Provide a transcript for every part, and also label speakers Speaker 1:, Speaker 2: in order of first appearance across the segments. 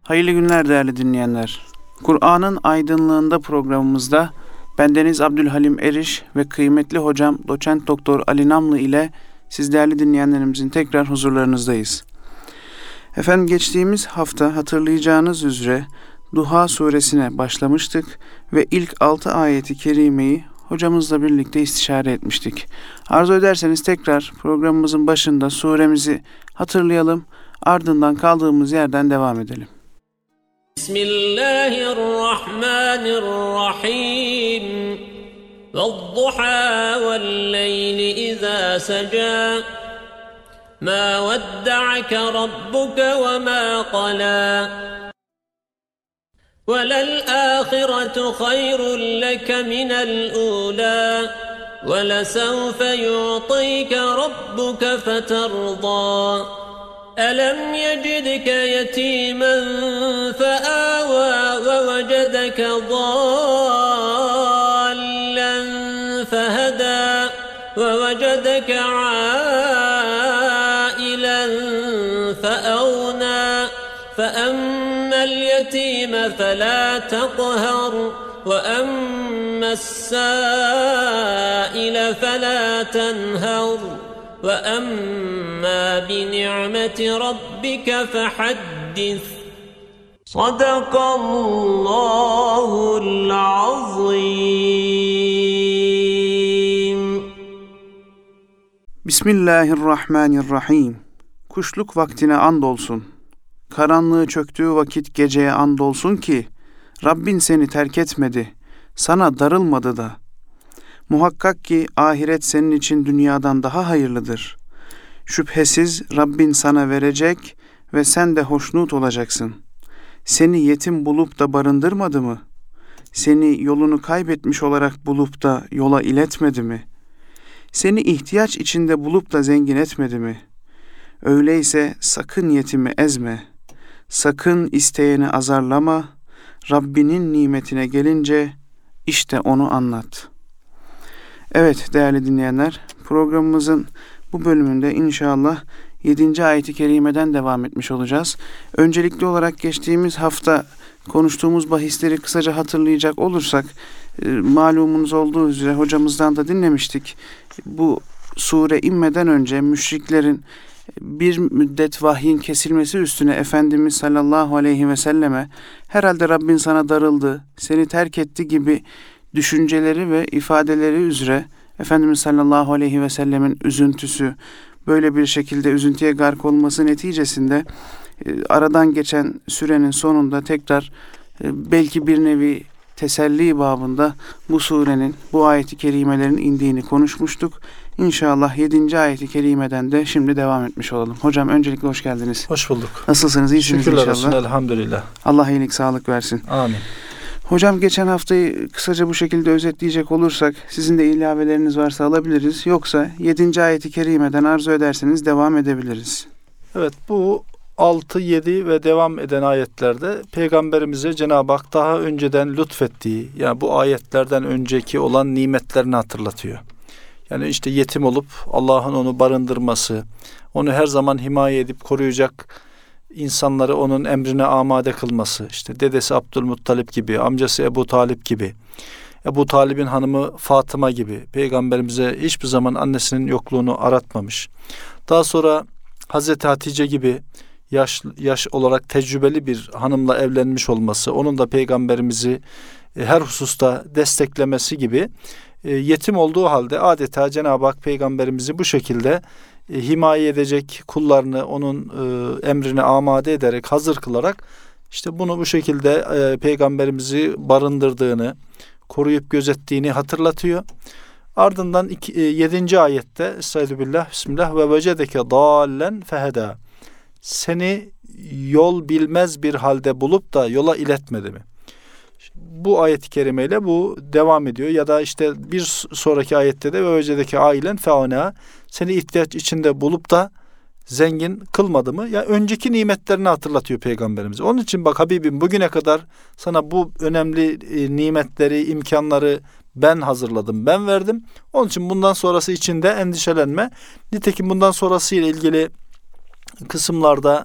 Speaker 1: Hayırlı günler değerli dinleyenler. Kur'an'ın aydınlığında programımızda bendeniz Abdülhalim Eriş ve kıymetli hocam Doçent Doktor Ali Namlı ile siz değerli dinleyenlerimizin tekrar huzurlarınızdayız. Efendim geçtiğimiz hafta hatırlayacağınız üzere Duha suresine başlamıştık ve ilk 6 ayeti kerimeyi hocamızla birlikte istişare etmiştik. Arzu ederseniz tekrar programımızın başında suremizi hatırlayalım, ardından kaldığımız yerden devam edelim.
Speaker 2: Bismillahirrahmanirrahim. Vel-duha vel-leyli izâ secâ. Mâ vedda'ake rabbuke ve mâ qalâ. وَلَلْآخِرَةُ خَيْرٌ لَكَ مِنَ الْأُولَى وَلَسَوْفَ يُعْطِيكَ رَبُّكَ فَتَرْضَى أَلَمْ يَجِدْكَ يَتِيمًا فَآوَى وَوَجَدَكَ ضَالًّا فَهَدَى وَوَجَدَكَ عَائِلًا فَأَغْنَى فَأَمَّا الْيَتِيمَ فَلَا تَقْهَرْ وَأَمَّا السَّائِلَ فَلَا تَنْهَرْ وَأَمَّا بِنِعْمَةِ رَبِّكَ فَحَدِّثْ صَدَقَ اللّٰهُ الْعَظِيمُ.
Speaker 1: Bismillahirrahmanirrahim. Kuşluk vaktine andolsun. Karanlığı çöktüğü vakit geceye andolsun ki Rabbin seni terk etmedi, sana darılmadı da. Muhakkak ki ahiret senin için dünyadan daha hayırlıdır. Şüphesiz Rabbin sana verecek ve sen de hoşnut olacaksın. Seni yetim bulup da barındırmadı mı? Seni yolunu kaybetmiş olarak bulup da yola iletmedi mi? Seni ihtiyaç içinde bulup da zengin etmedi mi? Öyleyse sakın yetimi ezme. Sakın isteyeni azarlama, Rabbinin nimetine gelince işte onu anlat. Evet değerli dinleyenler, programımızın bu bölümünde inşallah 7. ayet-i kerimeden devam etmiş olacağız. Öncelikli olarak geçtiğimiz hafta konuştuğumuz bahisleri kısaca hatırlayacak olursak, malumunuz olduğu üzere hocamızdan da dinlemiştik. Bu sure inmeden önce müşriklerin bir müddet vahyin kesilmesi üstüne Efendimiz sallallahu aleyhi ve selleme herhalde Rabbin sana darıldı, seni terk etti gibi düşünceleri ve ifadeleri üzere Efendimiz sallallahu aleyhi ve sellemin üzüntüsü, böyle bir şekilde üzüntüye gark olması neticesinde aradan geçen sürenin sonunda tekrar belki bir nevi teselli babında bu surenin, bu ayet-i kerimelerin indiğini konuşmuştuk. İnşallah 7. ayet-i kerimeden de şimdi devam etmiş olalım. Hocam öncelikle hoş geldiniz.
Speaker 3: Hoş bulduk.
Speaker 1: Nasılsınız? İyisiniz
Speaker 3: Şükürler
Speaker 1: inşallah.
Speaker 3: olsun, elhamdülillah.
Speaker 1: Allah iyilik, sağlık versin.
Speaker 3: Amin.
Speaker 1: Hocam geçen haftayı kısaca bu şekilde özetleyecek olursak sizin de ilaveleriniz varsa alabiliriz. Yoksa 7. ayet-i kerimeden arzu ederseniz devam edebiliriz.
Speaker 3: Evet, bu 6, 7 ve devam eden ayetlerde Peygamberimize Cenab-ı Hak daha önceden lütfettiği, yani bu ayetlerden önceki olan nimetlerini hatırlatıyor. Yani işte yetim olup Allah'ın onu barındırması, onu her zaman himaye edip koruyacak insanları onun emrine amade kılması, işte dedesi Abdülmuttalip gibi, amcası Ebu Talip gibi, Ebu Talip'in hanımı Fatıma gibi Peygamberimize hiçbir zaman annesinin yokluğunu aratmamış. Daha sonra Hazreti Hatice gibi yaş olarak tecrübeli bir hanımla evlenmiş olması, onun da Peygamberimizi her hususta desteklemesi gibi yetim olduğu halde adeta Cenab-ı Hak Peygamberimizi bu şekilde himaye edecek kullarını onun emrine amade ederek, hazır kılarak işte bunu bu şekilde Peygamberimizi barındırdığını, koruyup gözettiğini hatırlatıyor. Ardından 7. ayette Estağfirullah, Bismillah ve vecedeke dallen feheda. Seni yol bilmez bir halde bulup da yola iletmedi mi? Bu ayet-i kerimeyle bu devam ediyor. Ya da işte bir sonraki ayette de ve vecedeke ailen feona, seni ihtiyaç içinde bulup da zengin kılmadı mı? Ya önceki nimetlerini hatırlatıyor Peygamberimize. Onun için bak Habibim, bugüne kadar sana bu önemli nimetleri, imkanları ben hazırladım, ben verdim. Onun için bundan sonrası için de endişelenme. Nitekim bundan sonrası ile ilgili kısımlarda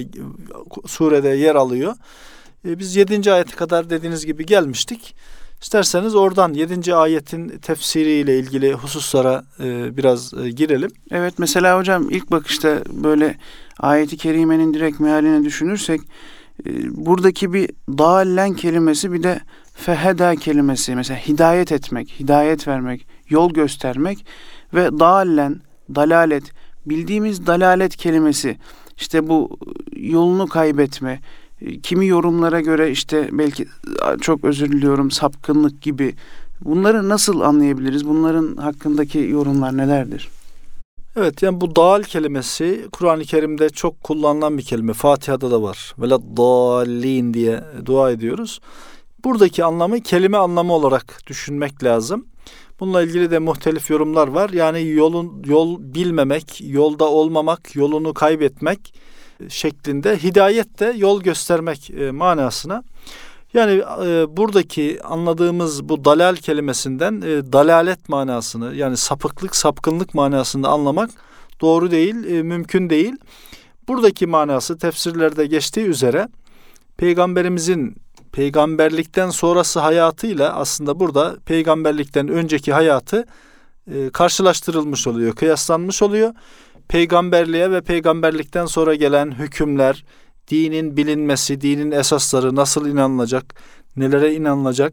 Speaker 3: surede yer alıyor. Biz 7. ayete kadar dediğiniz gibi gelmiştik. İsterseniz oradan 7. ayetin tefsiriyle ilgili hususlara biraz girelim.
Speaker 1: Evet, mesela hocam ilk bakışta böyle ayeti kerimenin direkt mealini düşünürsek buradaki bir dallen kelimesi, bir de feheda kelimesi, mesela hidayet etmek, hidayet vermek, yol göstermek ve dallen, dalalet, bildiğimiz dalalet kelimesi, işte bu yolunu kaybetme, kimi yorumlara göre işte belki, çok özür diliyorum, sapkınlık gibi. Bunları nasıl anlayabiliriz? Bunların hakkındaki yorumlar nelerdir?
Speaker 3: Evet, yani bu dal kelimesi Kur'an-ı Kerim'de çok kullanılan bir kelime. Fatiha'da da var. Veleddallin diye dua ediyoruz. Buradaki anlamı kelime anlamı olarak düşünmek lazım. Bununla ilgili de muhtelif yorumlar var. Yani yol bilmemek, yolda olmamak, yolunu kaybetmek şeklinde, hidayet de yol göstermek manasına. Yani buradaki anladığımız bu dalal kelimesinden dalalet manasını, yani sapıklık, sapkınlık manasını anlamak doğru değil, mümkün değil. Buradaki manası tefsirlerde geçtiği üzere Peygamberimizin peygamberlikten sonrası hayatıyla aslında burada peygamberlikten önceki hayatı karşılaştırılmış oluyor, kıyaslanmış oluyor. Peygamberliğe ve peygamberlikten sonra gelen hükümler, dinin bilinmesi, dinin esasları, nasıl inanılacak, nelere inanılacak,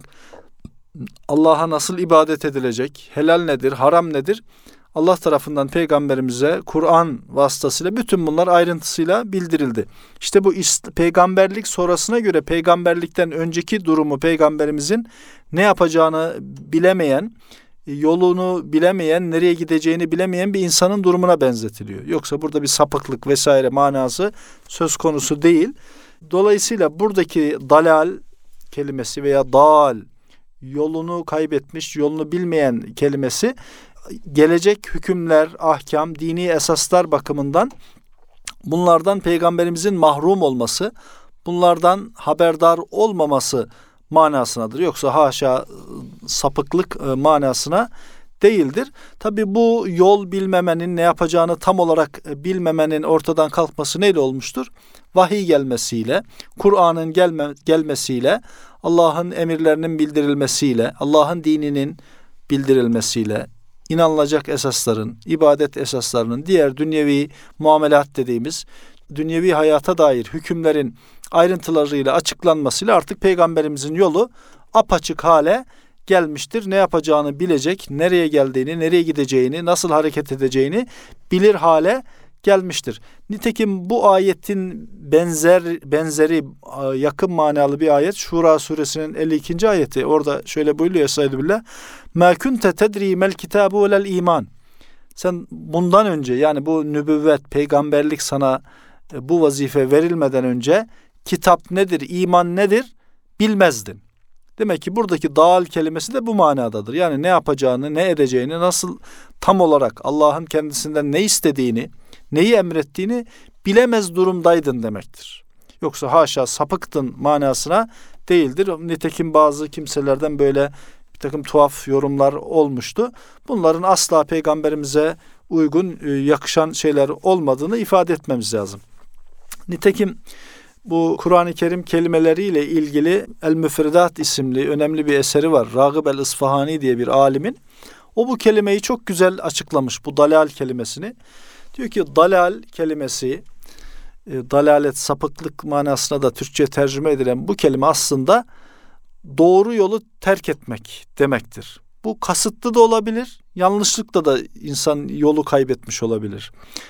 Speaker 3: Allah'a nasıl ibadet edilecek, helal nedir, haram nedir, Allah tarafından peygamberimize Kur'an vasıtasıyla bütün bunlar ayrıntısıyla bildirildi. İşte bu peygamberlik sonrasına göre peygamberlikten önceki durumu peygamberimizin ne yapacağını bilemeyen, yolunu bilemeyen, nereye gideceğini bilemeyen bir insanın durumuna benzetiliyor. Yoksa burada bir sapıklık vesaire manası söz konusu değil. Dolayısıyla buradaki dalal kelimesi veya dal, yolunu kaybetmiş, yolunu bilmeyen kelimesi gelecek hükümler, ahkam, dini esaslar bakımından bunlardan peygamberimizin mahrum olması, bunlardan haberdar olmaması manasınadır. Yoksa haşa sapıklık manasına değildir. Tabii bu yol bilmemenin, ne yapacağını tam olarak bilmemenin ortadan kalkması neyle olmuştur? Vahiy gelmesiyle, Kur'an'ın gelmesiyle, Allah'ın emirlerinin bildirilmesiyle, Allah'ın dininin bildirilmesiyle, inanılacak esasların, ibadet esaslarının, diğer dünyevi muamelat dediğimiz dünyevi hayata dair hükümlerin ayrıntılarıyla açıklanmasıyla artık peygamberimizin yolu apaçık hale gelmiştir. Ne yapacağını bilecek, nereye geldiğini, nereye gideceğini, nasıl hareket edeceğini bilir hale gelmiştir. Nitekim bu ayetin benzeri yakın manalı bir ayet Şura suresinin 52. ayeti. Orada şöyle buyuruyor Estağfirullah. مَا كُنْتَ تَدْرِي مَا الْكِتَابُ وَلَا الْا۪يمَانِ Sen bundan önce, yani bu nübüvvet, peygamberlik sana bu vazife verilmeden önce kitap nedir, iman nedir bilmezdin. Demek ki buradaki dal kelimesi de bu manadadır. Yani ne yapacağını, ne edeceğini, nasıl tam olarak Allah'ın kendisinden ne istediğini, neyi emrettiğini bilemez durumdaydın demektir. Yoksa haşa sapıktın manasına değildir. Nitekim bazı kimselerden böyle bir takım tuhaf yorumlar olmuştu. Bunların asla peygamberimize uygun, yakışan şeyler olmadığını ifade etmemiz lazım. Nitekim bu Kur'an-ı Kerim kelimeleriyle ilgili El-Müfredat isimli önemli bir eseri var. Ragıb el-İsfahani diye bir alimin. O bu kelimeyi çok güzel açıklamış, bu dalal kelimesini. Diyor ki dalal kelimesi, dalalet, sapıklık manasına da Türkçe tercüme edilen bu kelime aslında doğru yolu terk etmek demektir. Bu kasıtlı da olabilir, yanlışlıkla da insan yolu kaybetmiş olabilir.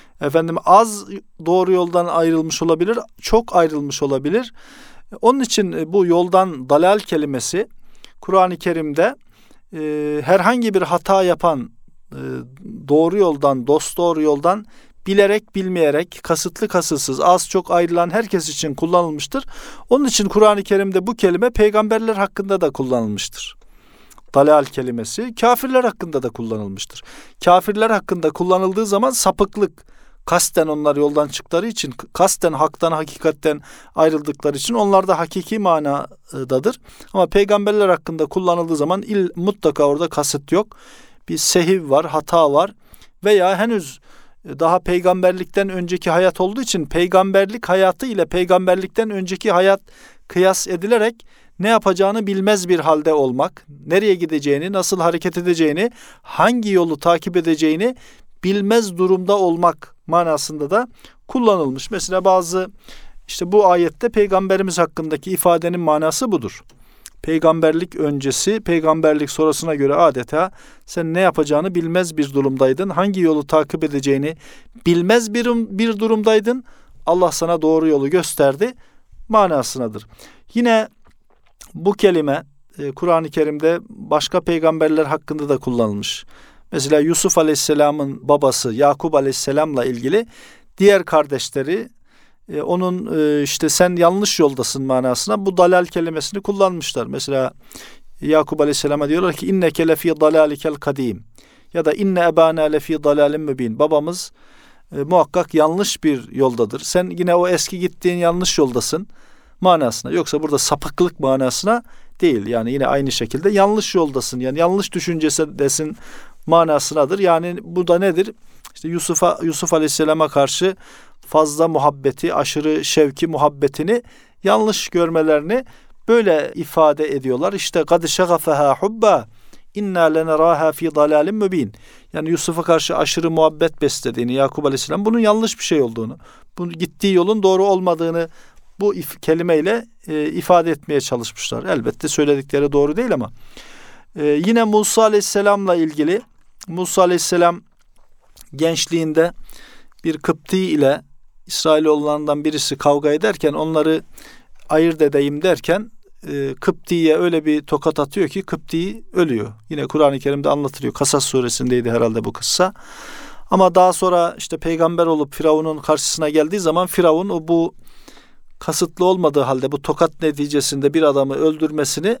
Speaker 3: Az doğru yoldan ayrılmış olabilir, çok ayrılmış olabilir. Onun için bu yoldan dalal kelimesi Kur'an-ı Kerim'de herhangi bir hata yapan, doğru yoldan, dosdoğru yoldan bilerek bilmeyerek, kasıtlı kasıtsız, az çok ayrılan herkes için kullanılmıştır. Onun için Kur'an-ı Kerim'de bu kelime peygamberler hakkında da kullanılmıştır. Dalal kelimesi kafirler hakkında da kullanılmıştır. Kafirler hakkında kullanıldığı zaman sapıklık, kasten onlar yoldan çıktıkları için, kasten haktan, hakikatten ayrıldıkları için onlar da hakiki manadadır. Ama peygamberler hakkında kullanıldığı zaman mutlaka orada kasıt yok. Bir sehiv var, hata var veya henüz daha peygamberlikten önceki hayat olduğu için peygamberlik hayatı ile peygamberlikten önceki hayat kıyas edilerek ne yapacağını bilmez bir halde olmak, nereye gideceğini, nasıl hareket edeceğini, hangi yolu takip edeceğini bilmez durumda olmak manasında da kullanılmış. Mesela bazı bu ayette peygamberimiz hakkındaki ifadenin manası budur. Peygamberlik öncesi, peygamberlik sonrasına göre adeta sen ne yapacağını bilmez bir durumdaydın. Hangi yolu takip edeceğini bilmez bir durumdaydın. Allah sana doğru yolu gösterdi manasınadır. Yine bu kelime Kur'an-ı Kerim'de başka peygamberler hakkında da kullanılmış. Mesela Yusuf Aleyhisselam'ın babası Yakup Aleyhisselam'la ilgili diğer kardeşleri onun sen yanlış yoldasın manasına bu dalal kelimesini kullanmışlar. Mesela Yakup Aleyhisselam'a diyorlar ki inneke lefî dalâlikel kadîm ya da inne ebâna lefî dalâlim mübîn. Babamız muhakkak yanlış bir yoldadır. Sen yine o eski gittiğin yanlış yoldasın manasına. Yoksa burada sapıklık manasına değil. Yani yine aynı şekilde yanlış yoldasın. Yani yanlış düşüncesindesin manasınadır. Yani bu da nedir? Yusuf Aleyhisselam'a karşı fazla muhabbeti, aşırı şevki, muhabbetini yanlış görmelerini böyle ifade ediyorlar. Kad şagafeha hubba inna leneraha fi dalalin mübin. Yani Yusuf'a karşı aşırı muhabbet beslediğini Yakup Aleyhisselam bunun yanlış bir şey olduğunu, bunun gittiği yolun doğru olmadığını bu kelimeyle ifade etmeye çalışmışlar. Elbette söyledikleri doğru değil ama yine Musa Aleyhisselam'la ilgili Musa Aleyhisselam gençliğinde bir Kıpti ile İsrailoğullarından birisi kavga ederken onları ayırt edeyim derken Kıpti'ye öyle bir tokat atıyor ki Kıpti ölüyor. Yine Kur'an-ı Kerim'de anlatılıyor. Kasas suresindeydi herhalde bu kıssa. Ama daha sonra peygamber olup Firavun'un karşısına geldiği zaman Firavun bu kasıtlı olmadığı halde bu tokat neticesinde bir adamı öldürmesini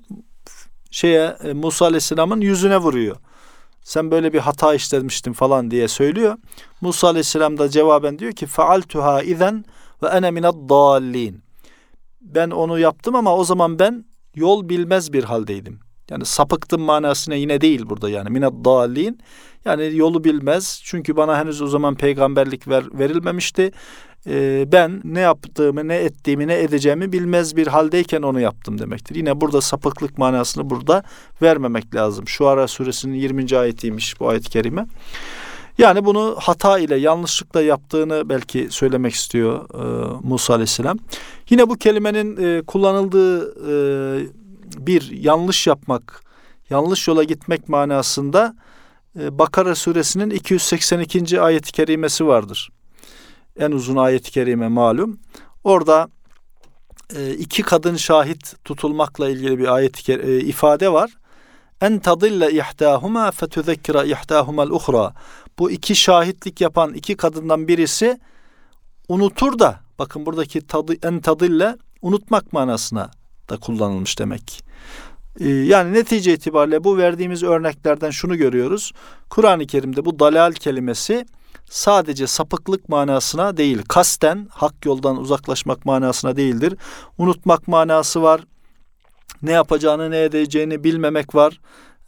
Speaker 3: Musa Aleyhisselam'ın yüzüne vuruyor. Sen böyle bir hata işlemiştin falan diye söylüyor. Musa Aleyhisselam da cevaben diyor ki faaltuha izen ve ene mined-dallin. Ben onu yaptım ama o zaman ben yol bilmez bir haldeydim. Yani sapıktım manasına yine değil burada yani mined-dallin. Yani yolu bilmez. Çünkü bana henüz o zaman peygamberlik verilmemişti. Ben ne yaptığımı, ne ettiğimi, ne edeceğimi bilmez bir haldeyken onu yaptım demektir. Yine burada sapıklık manasını burada vermemek lazım. Şuara suresinin 20. ayetiymiş bu ayet-i kerime. Yani bunu hata ile, yanlışlıkla yaptığını belki söylemek istiyor Musa Aleyhisselam. Yine bu kelimenin kullanıldığı bir yanlış yapmak, yanlış yola gitmek manasında Bakara suresinin 282. ayet-i kerimesi vardır. En uzun ayet-i kerime malum. Orada iki kadın şahit tutulmakla ilgili bir ifade var. En tadille ihdahuma fetuzekkira ihdahumal uhra. Bu iki şahitlik yapan iki kadından birisi unutur da, bakın buradaki en tadille unutmak manasına da kullanılmış demek. Yani netice itibariyle bu verdiğimiz örneklerden şunu görüyoruz. Kur'an-ı Kerim'de bu dalal kelimesi sadece sapıklık manasına değil, kasten hak yoldan uzaklaşmak manasına değildir. Unutmak manası var. Ne yapacağını, ne edeceğini bilmemek var.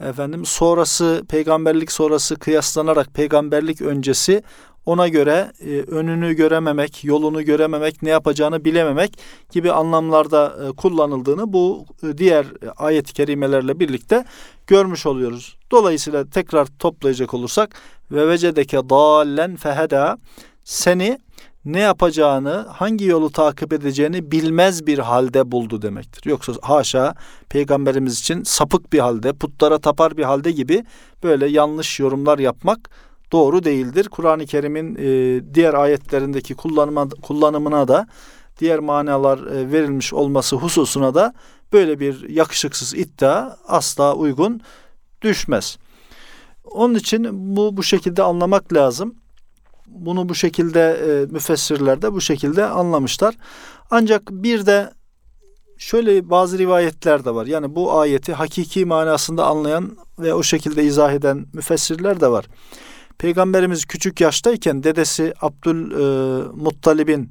Speaker 3: Sonrası, peygamberlik sonrası kıyaslanarak peygamberlik öncesi ona göre önünü görememek, yolunu görememek, ne yapacağını bilememek gibi anlamlarda kullanıldığını bu diğer ayet-i kerimelerle birlikte görmüş oluyoruz. Dolayısıyla tekrar toplayacak olursak ve vecedeke dallen feheda, seni ne yapacağını, hangi yolu takip edeceğini bilmez bir halde buldu demektir. Yoksa haşa peygamberimiz için sapık bir halde, putlara tapar bir halde gibi böyle yanlış yorumlar yapmak doğru değildir. Kur'an-ı Kerim'in diğer ayetlerindeki kullanımına da, diğer manalar verilmiş olması hususuna da böyle bir yakışıksız iddia asla uygun düşmez. Onun için bu şekilde anlamak lazım. Bunu bu şekilde müfessirler de bu şekilde anlamışlar. Ancak bir de şöyle bazı rivayetler de var. Yani bu ayeti hakiki manasında anlayan ve o şekilde izah eden müfessirler de var. Peygamberimiz küçük yaştayken dedesi Abdülmuttalib'in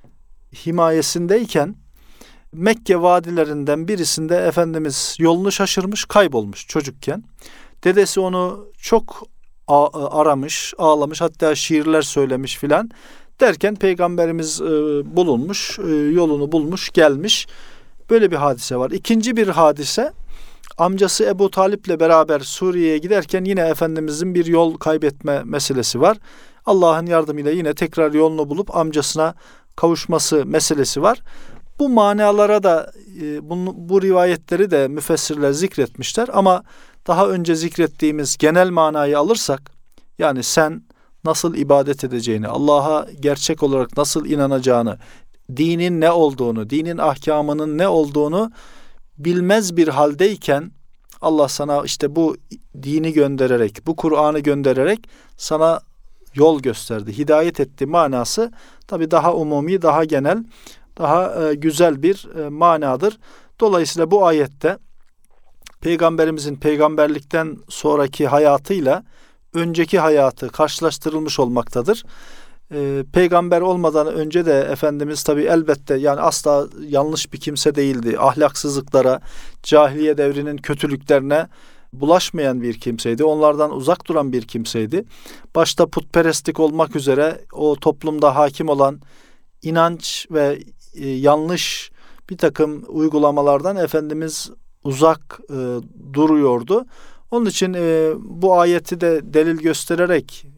Speaker 3: himayesindeyken Mekke vadilerinden birisinde Efendimiz yolunu şaşırmış, kaybolmuş çocukken. Dedesi onu çok aramış, ağlamış, hatta şiirler söylemiş filan. Derken Peygamberimiz bulunmuş, yolunu bulmuş, gelmiş. Böyle bir hadise var. İkinci bir hadise, amcası Ebu Talip'le beraber Suriye'ye giderken yine Efendimizin bir yol kaybetme meselesi var. Allah'ın yardımıyla yine tekrar yolunu bulup amcasına kavuşması meselesi var. Bu manalara da bu rivayetleri de müfessirler zikretmişler ama daha önce zikrettiğimiz genel manayı alırsak, yani sen nasıl ibadet edeceğini, Allah'a gerçek olarak nasıl inanacağını, dinin ne olduğunu, dinin ahkamının ne olduğunu bilmez bir haldeyken Allah sana işte bu dini göndererek, bu Kur'an'ı göndererek sana yol gösterdi, hidayet etti manası tabii daha umumi, daha genel, daha güzel bir manadır. Dolayısıyla bu ayette Peygamberimizin peygamberlikten sonraki hayatıyla önceki hayatı karşılaştırılmış olmaktadır. Peygamber olmadan önce de Efendimiz tabii elbette yani asla yanlış bir kimse değildi. Ahlaksızlıklara, cahiliye devrinin kötülüklerine bulaşmayan bir kimseydi. Onlardan uzak duran bir kimseydi. Başta putperestlik olmak üzere o toplumda hakim olan inanç ve yanlış bir takım uygulamalardan Efendimiz uzak duruyordu. Onun için bu ayeti de delil göstererek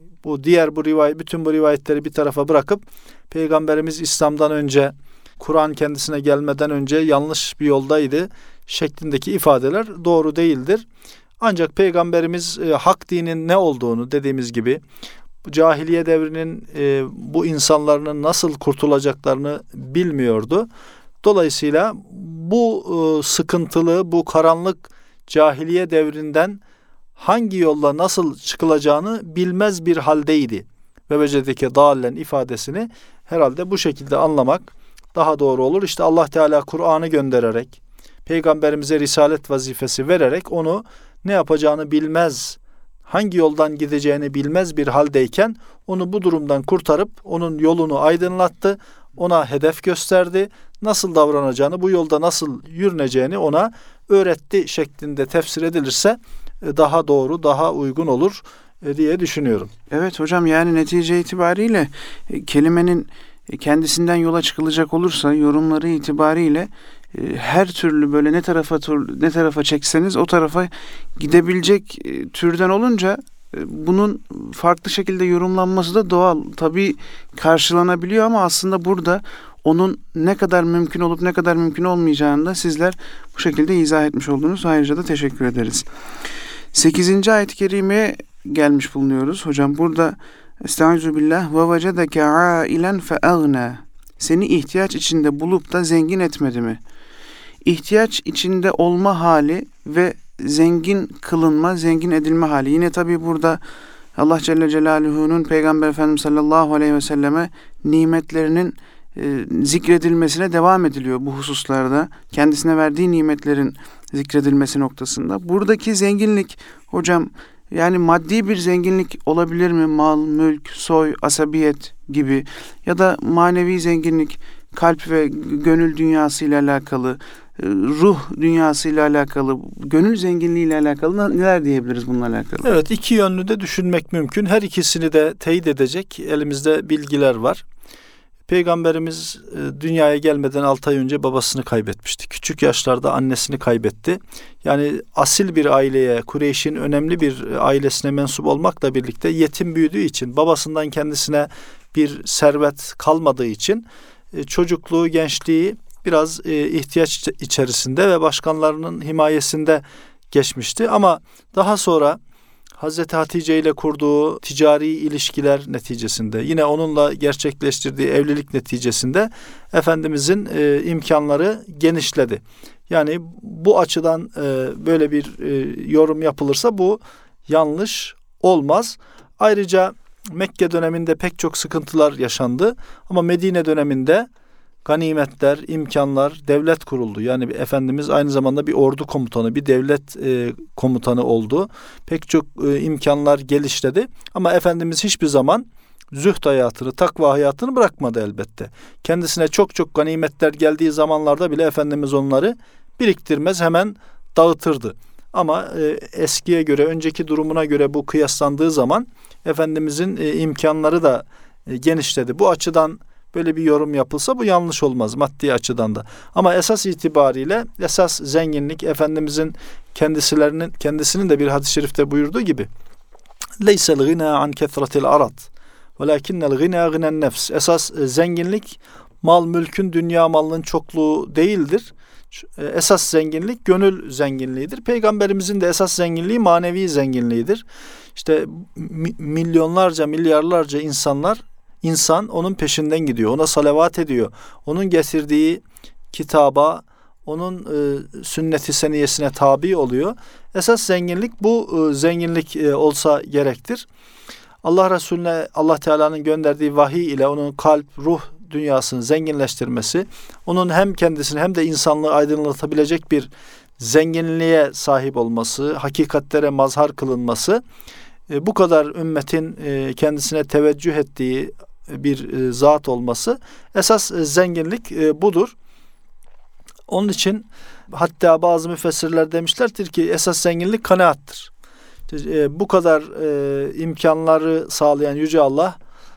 Speaker 3: bütün bu rivayetleri bir tarafa bırakıp Peygamberimiz İslam'dan önce, Kur'an kendisine gelmeden önce yanlış bir yoldaydı şeklindeki ifadeler doğru değildir. Ancak Peygamberimiz hak dinin ne olduğunu, dediğimiz gibi cahiliye devrinin bu insanların nasıl kurtulacaklarını bilmiyordu. Dolayısıyla bu sıkıntılı, bu karanlık cahiliye devrinden hangi yolla nasıl çıkılacağını bilmez bir haldeydi. Ve vecedeke dâlen ifadesini herhalde bu şekilde anlamak daha doğru olur. İşte Allah Teala Kur'an'ı göndererek, Peygamberimize risalet vazifesi vererek onu ne yapacağını bilmez, hangi yoldan gideceğini bilmez bir haldeyken onu bu durumdan kurtarıp onun yolunu aydınlattı, ona hedef gösterdi, nasıl davranacağını, bu yolda nasıl yürüneceğini ona öğretti şeklinde tefsir edilirse daha doğru, daha uygun olur diye düşünüyorum.
Speaker 1: Evet hocam, yani netice itibariyle kelimenin kendisinden yola çıkılacak olursa yorumları itibariyle her türlü böyle ne tarafa çekseniz o tarafa gidebilecek türden olunca bunun farklı şekilde yorumlanması da doğal. Tabii karşılanabiliyor ama aslında burada onun ne kadar mümkün olup ne kadar mümkün olmayacağını da sizler bu şekilde izah etmiş oldunuz. Ayrıca da teşekkür ederiz. 8. ayet-i kerimeye gelmiş bulunuyoruz. Hocam burada Estaizu billah ve vecedeke ailen fe agna. Seni ihtiyaç içinde bulup da zengin etmedi mi? İhtiyaç içinde olma hali ve zengin kılınma, zengin edilme hali. Yine tabii burada Allah Celle Celaluhu'nun Peygamber Efendimiz sallallahu aleyhi ve selleme nimetlerinin zikredilmesine devam ediliyor bu hususlarda. Kendisine verdiği nimetlerin zikredilmesi noktasında. Buradaki zenginlik hocam, yani maddi bir zenginlik olabilir mi? Mal, mülk, soy, asabiyet gibi, ya da manevi zenginlik, kalp ve gönül dünyası ile alakalı, ruh dünyası ile alakalı, gönül zenginliği ile alakalı neler diyebiliriz bununla alakalı?
Speaker 3: Evet, iki yönlü de düşünmek mümkün. Her ikisini de teyit edecek elimizde bilgiler var. Peygamberimiz dünyaya gelmeden 6 ay önce babasını kaybetmişti. Küçük yaşlarda annesini kaybetti. Yani asil bir aileye, Kureyş'in önemli bir ailesine mensup olmakla birlikte yetim büyüdüğü için, babasından kendisine bir servet kalmadığı için çocukluğu, gençliği biraz ihtiyaç içerisinde ve başkanlarının himayesinde geçmişti. Ama daha sonra Hazreti Hatice ile kurduğu ticari ilişkiler neticesinde, yine onunla gerçekleştirdiği evlilik neticesinde Efendimizin imkanları genişledi. Yani bu açıdan böyle bir yorum yapılırsa bu yanlış olmaz. Ayrıca Mekke döneminde pek çok sıkıntılar yaşandı ama Medine döneminde ganimetler, imkanlar, devlet kuruldu. Yani Efendimiz aynı zamanda bir ordu komutanı, bir devlet komutanı oldu. Pek çok imkanlar geliştirdi. Ama Efendimiz hiçbir zaman zühd hayatını, takva hayatını bırakmadı elbette. Kendisine çok çok ganimetler geldiği zamanlarda bile Efendimiz onları biriktirmez, hemen dağıtırdı. Ama eskiye göre, önceki durumuna göre bu kıyaslandığı zaman Efendimizin imkanları da genişledi. Bu açıdan böyle bir yorum yapılsa bu yanlış olmaz maddi açıdan da. Ama esas itibariyle esas zenginlik Efendimizin kendisinin de bir hadis-i şerifte buyurduğu gibi leysel gina an kesretil arad velakinnel gina ginen nefs. Esas zenginlik mal mülkün, dünya malının çokluğu değildir. Esas zenginlik gönül zenginliğidir. Peygamberimizin de esas zenginliği manevi zenginliğidir. İşte milyonlarca, milyarlarca insan onun peşinden gidiyor. Ona salavat ediyor. Onun getirdiği kitaba, onun sünnet-i seniyesine tabi oluyor. Esas zenginlik bu zenginlik olsa gerektir. Allah Resulüne Allah Teala'nın gönderdiği vahiy ile onun kalp, ruh dünyasını zenginleştirmesi, onun hem kendisini hem de insanlığı aydınlatabilecek bir zenginliğe sahip olması, hakikatlere mazhar kılınması, bu kadar ümmetin kendisine teveccüh ettiği bir zat olması, esas zenginlik budur. Onun için hatta bazı müfessirler demişlerdir ki esas zenginlik kanaattır. Bu kadar imkanları sağlayan Yüce Allah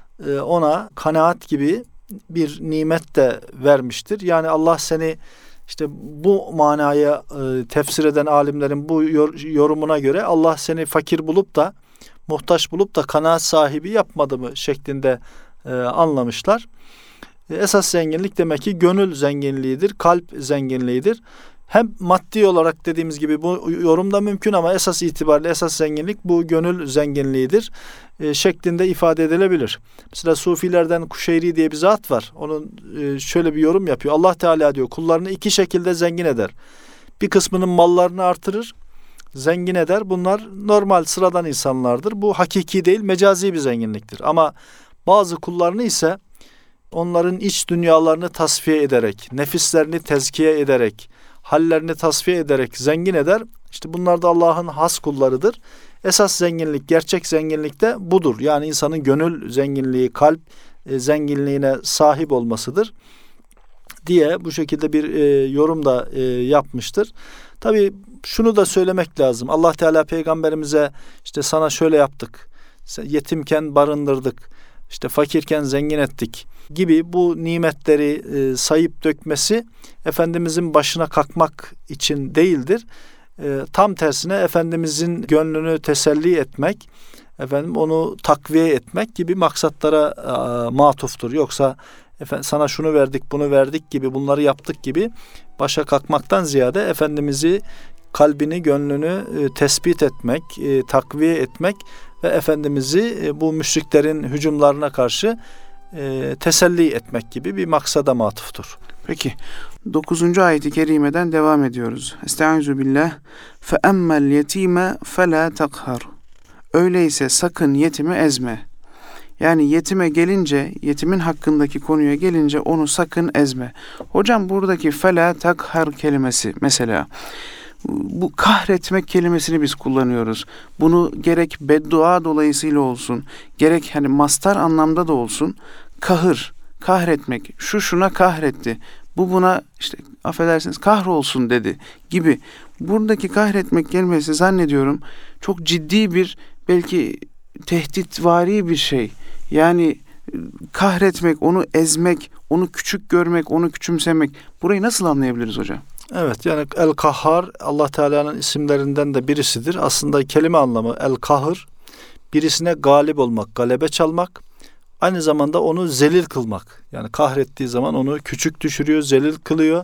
Speaker 3: ona kanaat gibi bir nimet de vermiştir. Yani Allah seni işte bu manaya tefsir eden alimlerin bu yorumuna göre Allah seni fakir bulup da, muhtaç bulup da kanaat sahibi yapmadı mı şeklinde anlamışlar. Esas zenginlik demek ki gönül zenginliğidir, kalp zenginliğidir. Hem maddi olarak dediğimiz gibi bu yorumda mümkün ama esas itibariyle esas zenginlik bu gönül zenginliğidir şeklinde ifade edilebilir. Mesela Sufilerden Kuşeyri diye bir zat var. Onun şöyle bir yorum yapıyor. Allah Teala diyor kullarını iki şekilde zengin eder. Bir kısmının mallarını artırır, zengin eder. Bunlar normal sıradan insanlardır. Bu hakiki değil, mecazi bir zenginliktir. Ama bazı kullarını ise onların iç dünyalarını tasfiye ederek, nefislerini tezkiye ederek, hallerini tasfiye ederek zengin eder. İşte bunlar da Allah'ın has kullarıdır. Esas zenginlik, gerçek zenginlik de budur. Yani insanın gönül zenginliği, kalp zenginliğine sahip olmasıdır diye bu şekilde bir yorum da yapmıştır. Tabii şunu da söylemek lazım. Allah Teala peygamberimize işte sana şöyle yaptık, yetimken barındırdık, işte fakirken zengin ettik gibi bu nimetleri sayıp dökmesi Efendimizin başına kalkmak için değildir. Tam tersine Efendimizin gönlünü teselli etmek, onu takviye etmek gibi maksatlara matuftur. Yoksa sana şunu verdik, bunu verdik gibi, bunları yaptık gibi başa kalkmaktan ziyade Efendimiz'i, kalbini, gönlünü tespit etmek, takviye etmek ve Efendimiz'i bu müşriklerin hücumlarına karşı teselli etmek gibi bir maksada matuftur.
Speaker 1: Peki 9. ayet-i kerimeden devam ediyoruz. Estaizu billah. Fe emmel yetime fela takhar. Öyleyse sakın yetimi ezme. Yani yetime gelince, yetimin hakkındaki konuya gelince onu sakın ezme. Hocam buradaki fela takhar kelimesi mesela, bu kahretmek kelimesini biz kullanıyoruz. Bunu gerek beddua dolayısıyla olsun, gerek hani mastar anlamda da olsun, kahretmek, şu şuna kahretti, bu buna işte affedersiniz kahrolsun dedi gibi. Buradaki kahretmek kelimesi zannediyorum çok ciddi bir, belki tehditvari bir şey. Yani kahretmek, onu ezmek, onu küçük görmek, onu küçümsemek. Burayı nasıl anlayabiliriz hocam?
Speaker 3: Evet, yani El-Kahhar Allah Teala'nın isimlerinden de birisidir. Aslında kelime anlamı El-Kahır, birisine galip olmak, galebe çalmak, aynı zamanda onu zelil kılmak. Yani kahrettiği zaman onu küçük düşürüyor, zelil kılıyor.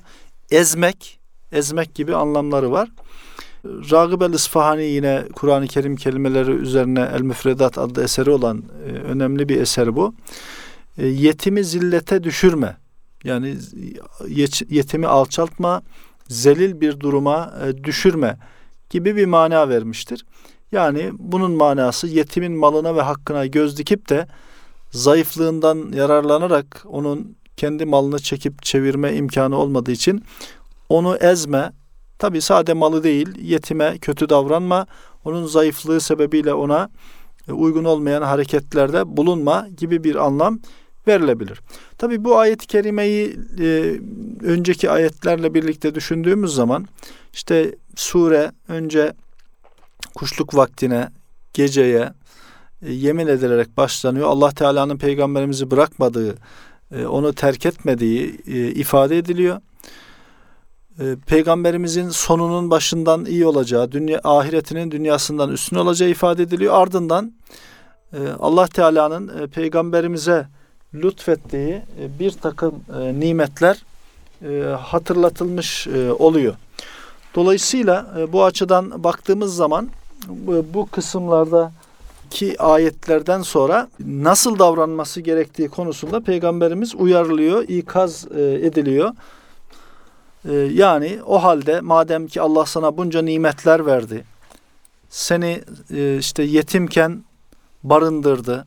Speaker 3: Ezmek gibi anlamları var. Ragıb el-İsfahani yine Kur'an-ı Kerim kelimeleri üzerine El-Müfredat adlı eseri olan önemli bir eser bu. Yetimi zillete düşürme. Yani yetimi alçaltma, zelil bir duruma düşürme gibi bir mana vermiştir. Yani bunun manası yetimin malına ve hakkına göz dikip de zayıflığından yararlanarak onun kendi malını çekip çevirme imkanı olmadığı için onu ezme. Tabii sade malı değil, yetime kötü davranma, onun zayıflığı sebebiyle ona uygun olmayan hareketlerde bulunma gibi bir anlam verilebilir. Tabii bu ayet-i kerimeyi önceki ayetlerle birlikte düşündüğümüz zaman işte sure önce kuşluk vaktine, geceye yemin edilerek başlanıyor. Allah Teala'nın peygamberimizi bırakmadığı, onu terk etmediği ifade ediliyor. Peygamberimizin sonunun başından iyi olacağı, ahiretinin dünyasından üstün olacağı ifade ediliyor. Ardından Allah Teala'nın peygamberimize lütfettiği bir takım nimetler hatırlatılmış oluyor. Dolayısıyla bu açıdan baktığımız zaman bu kısımlardaki ayetlerden sonra nasıl davranması gerektiği konusunda peygamberimiz uyarılıyor, ikaz ediliyor. Yani o halde madem ki Allah sana bunca nimetler verdi, seni işte yetimken barındırdı,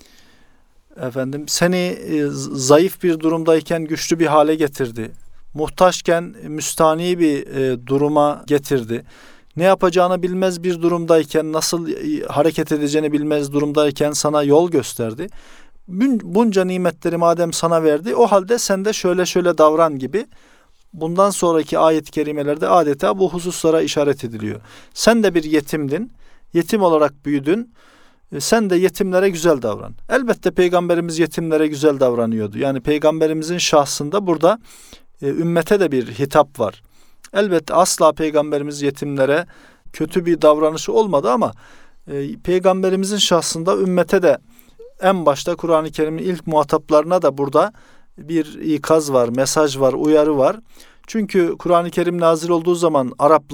Speaker 3: seni zayıf bir durumdayken güçlü bir hale getirdi, muhtaçken müstani bir duruma getirdi, ne yapacağını bilmez bir durumdayken, nasıl hareket edeceğini bilmez durumdayken sana yol gösterdi. Bunca nimetleri madem sana verdi, o halde sen de şöyle şöyle davran gibi bundan sonraki ayet-i kerimelerde adeta bu hususlara işaret ediliyor. Sen de bir yetimdin, yetim olarak büyüdün, sen de yetimlere güzel davran. Elbette peygamberimiz yetimlere güzel davranıyordu. Yani peygamberimizin şahsında burada ümmete de bir hitap var. Elbette asla peygamberimiz yetimlere kötü bir davranışı olmadı ama peygamberimizin şahsında ümmete de en başta Kur'an-ı Kerim'in ilk muhataplarına da burada bir ikaz var, mesaj var, uyarı var. Çünkü Kur'an-ı Kerim nazil olduğu zaman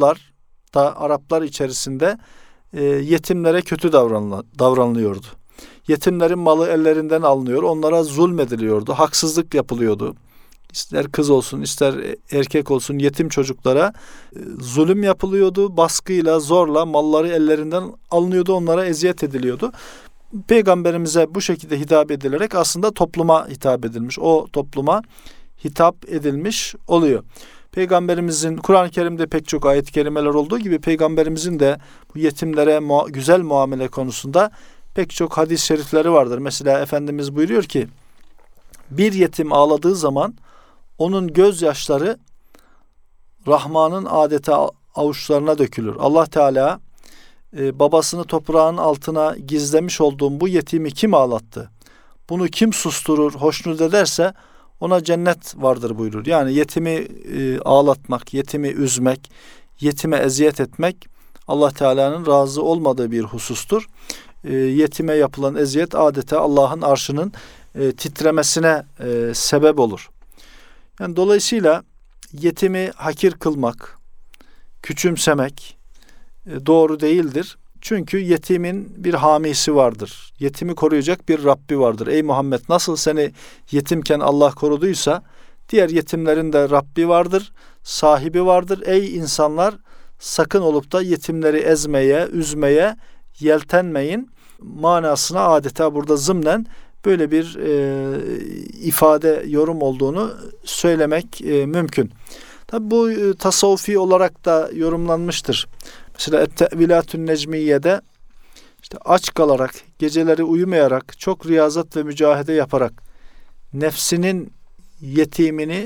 Speaker 3: Araplar içerisinde yetimlere kötü davranılıyordu. Yetimlerin malı ellerinden alınıyor, onlara zulmediliyordu, haksızlık yapılıyordu. İster kız olsun, ister erkek olsun yetim çocuklara zulüm yapılıyordu, baskıyla, zorla malları ellerinden alınıyordu, onlara eziyet ediliyordu. Peygamberimize bu şekilde hitap edilerek aslında topluma hitap edilmiş, o topluma hitap edilmiş oluyor. Peygamberimizin Kur'an-ı Kerim'de pek çok ayet-i kerimeler olduğu gibi peygamberimizin de bu yetimlere güzel muamele konusunda pek çok hadis-i şerifleri vardır. Mesela Efendimiz buyuruyor ki bir yetim ağladığı zaman onun gözyaşları Rahman'ın adeta avuçlarına dökülür. Allah Teala babasını toprağın altına gizlemiş olduğum bu yetimi kim ağlattı? Bunu kim susturur, hoşnut ederse ona cennet vardır buyurur. Yani yetimi ağlatmak, yetimi üzmek, yetime eziyet etmek Allah Teala'nın razı olmadığı bir husustur. Yetime yapılan eziyet adeta Allah'ın arşının titremesine sebep olur. Yani dolayısıyla yetimi hakir kılmak, küçümsemek doğru değildir. Çünkü yetimin bir hamisi vardır. Yetimi koruyacak bir Rabbi vardır. Ey Muhammed, nasıl seni yetimken Allah koruduysa diğer yetimlerin de Rabbi vardır, sahibi vardır. Ey insanlar, sakın olup da yetimleri ezmeye, üzmeye yeltenmeyin manasına adeta burada zımnen böyle bir ifade, yorum olduğunu söylemek mümkün. Tabi bu tasavvufi olarak da yorumlanmıştır. Mesela Et-Te'vilatün Necmiye'de işte aç kalarak, geceleri uyumayarak, çok riyazat ve mücahede yaparak nefsinin yetimini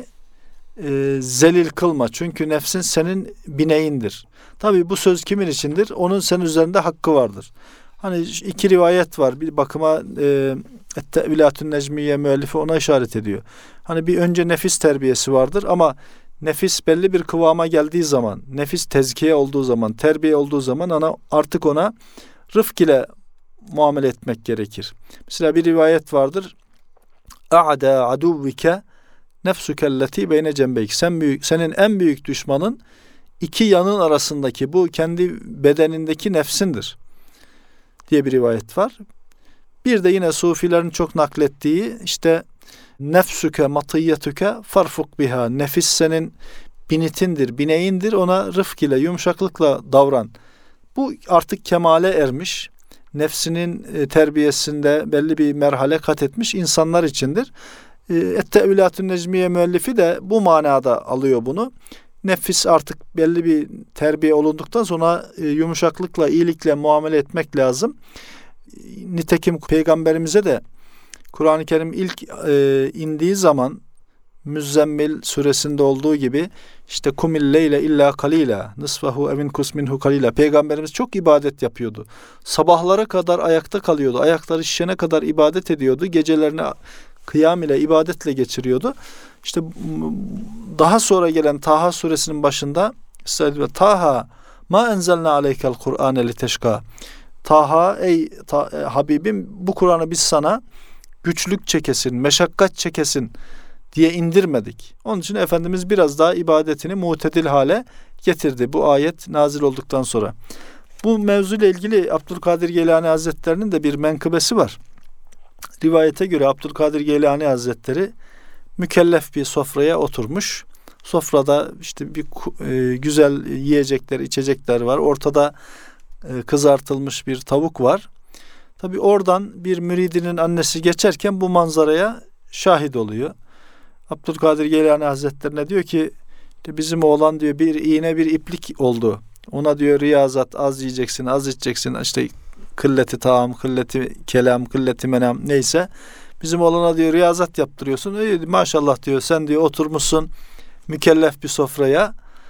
Speaker 3: zelil kılma. Çünkü nefsin senin bineğindir. Tabi bu söz kimin içindir? Onun senin üzerinde hakkı vardır. Hani iki rivayet var. Bir bakıma Et-Te'vilatün Necmiye müellifi ona işaret ediyor. Hani bir önce nefis terbiyesi vardır ama nefis belli bir kıvama geldiği zaman, nefis tezkiye olduğu zaman, terbiye olduğu zaman artık ona rıfk ile muamele etmek gerekir. Mesela bir rivayet vardır. A'da aduvvike nefsukelleti beyne cembeyk. Senin en büyük düşmanın iki yanın arasındaki bu kendi bedenindeki nefsindir diye bir rivayet var. Bir de yine sufilerin çok naklettiği işte nefsüke matiyyetüke farfuk biha. Nefis senin binitindir, bineğindir. Ona rıfk ile, yumuşaklıkla davran. Bu artık kemale ermiş, nefsinin terbiyesinde belli bir merhale kat etmiş insanlar içindir. Et-Te'vilatün Necmiye müellifi de bu manada alıyor bunu. Nefis artık belli bir terbiye olunduktan sonra yumuşaklıkla, iyilikle muamele etmek lazım. Nitekim Peygamberimize de Kur'an-ı Kerim ilk indiği zaman Müzzemmil suresinde olduğu gibi işte kumil leyle illa kalila nisfahu evin kusminhu kalila. Peygamberimiz çok ibadet yapıyordu. Sabahlara kadar ayakta kalıyordu. Ayakları şişene kadar ibadet ediyordu. Gecelerini kıyam ile ibadetle geçiriyordu. İşte daha sonra gelen Taha suresinin başında Taha ma enzelna aleykel Kur'ane liteşka. Taha ey Habibim, bu Kur'an'ı biz sana güçlük çekesin, meşakkat çekesin diye indirmedik. Onun için Efendimiz biraz daha ibadetini mutedil hale getirdi bu ayet nazil olduktan sonra. Bu mevzuyla ilgili Abdülkadir Geylani Hazretleri'nin de bir menkıbesi var. Rivayete göre Abdülkadir Geylani Hazretleri mükellef bir sofraya oturmuş. Sofrada işte bir güzel yiyecekler, içecekler var. Ortada kızartılmış bir tavuk var. Tabii oradan bir müridinin annesi geçerken bu manzaraya şahit oluyor. Abdülkadir Geylani Hazretlerine diyor ki bizim oğlan diyor bir iğne bir iplik oldu. Ona diyor riyazat, az yiyeceksin, az içeceksin, işte kılleti taam, kılleti kelam, kılleti menam neyse. Bizim oğlana diyor riyazat yaptırıyorsun. Maşallah diyor, sen diyor oturmuşsun mükellef bir sofraya.